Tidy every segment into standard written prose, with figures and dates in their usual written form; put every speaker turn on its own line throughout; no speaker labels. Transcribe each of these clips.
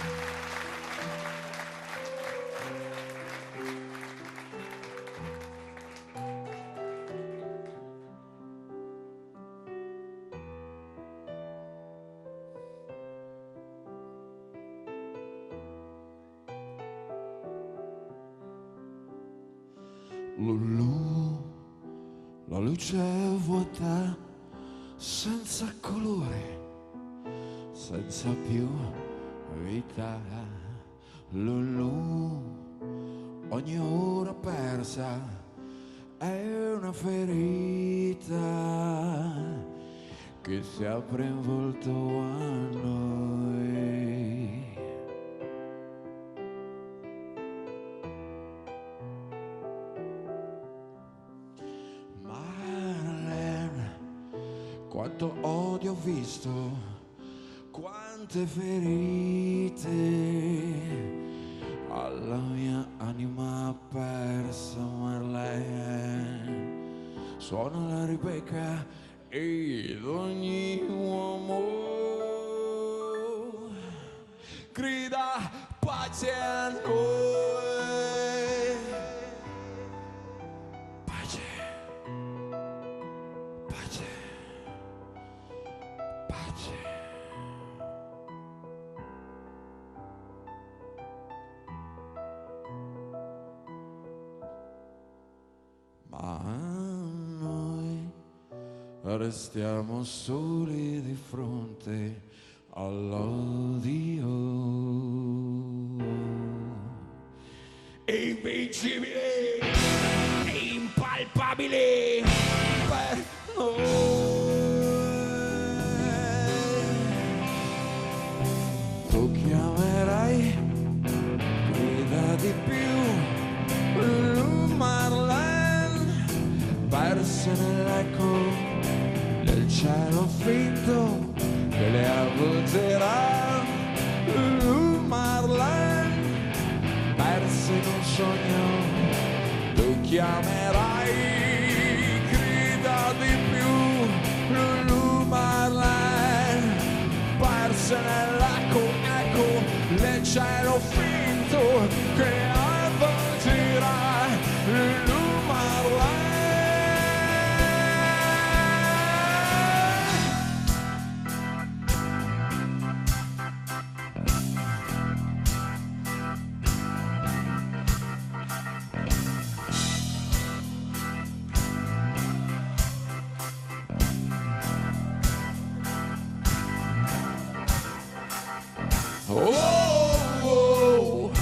Lulù, la luce è vuota, senza colore, senza più vita. Lulù, ogni ora persa è una ferita che si apre in volto a noi. Quanto odio ho visto, quante ferite alla mia anima persa, Marlene. Suona la Rebecca ed ogni uomo grida pace a noi. Pace, pace. Ma noi restiamo soli di fronte all'odio. Invincibili e impalpabili per noi. Tu chiamerai, grida di più, Marlene, perse nell'eco del cielo finto che le avvolgerà. Marlene, perse in un sogno, tu chiamerai, grida di più, Marlene, perse nell'eco del cielo finto che avvolgerà. Marlene. Oh, oh,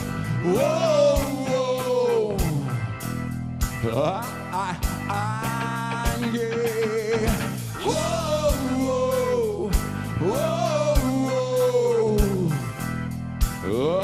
oh, oh. Yeah. Oh, oh, oh,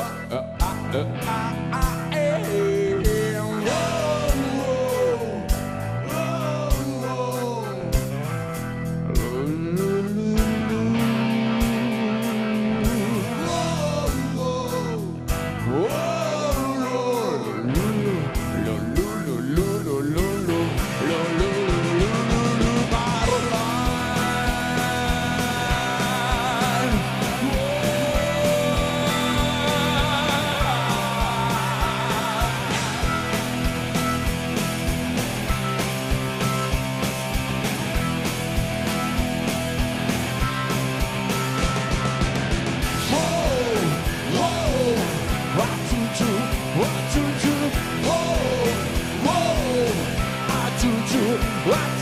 What